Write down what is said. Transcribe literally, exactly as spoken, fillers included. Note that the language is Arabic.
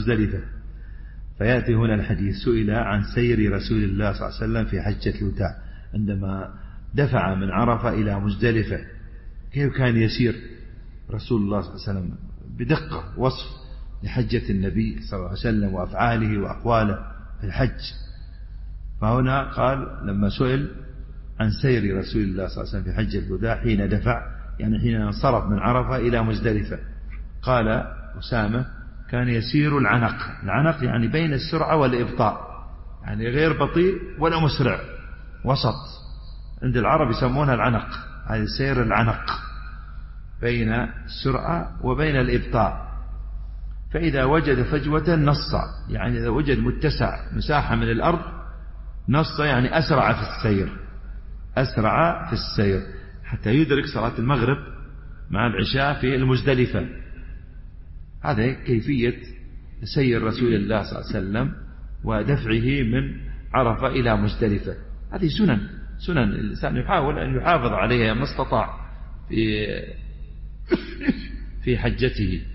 مزدلفة. فيأتي هنا الحديث: سئل عن سير رسول الله صلى الله عليه وسلم في حجة الوداع عندما دفع من عرفة إلى مزدلفة، كيف كان يسير رسول الله صلى الله عليه وسلم بدقة، وصف لحجة النبي صلى الله عليه وسلم وأفعاله وأقواله في الحج. فهنا قال لما سئل عن سير رسول الله صلى الله عليه وسلم في حجة الوداع حين دفع، يعني حين انصرف من عرفة إلى مزدلفة، قال أسامة: كان يسير العنق. العنق يعني بين السرعة والإبطاء، يعني غير بطيء ولا مسرع، وسط. عند العرب يسمونها العنق، هذا سير العنق بين السرعة وبين الإبطاء. فإذا وجد فجوة نص، يعني إذا وجد متسع مساحة من الأرض نص، يعني أسرع في السير، أسرع في السير حتى يدرك صلاة المغرب مع العشاء في المزدلفة. هذا كيفية سير رسول الله صلى الله عليه وسلم ودفعه من عرفة إلى مزدلفة. هذه سنن سنن الإنسان يحاول أن يحافظ عليها ما استطاع في في حجته.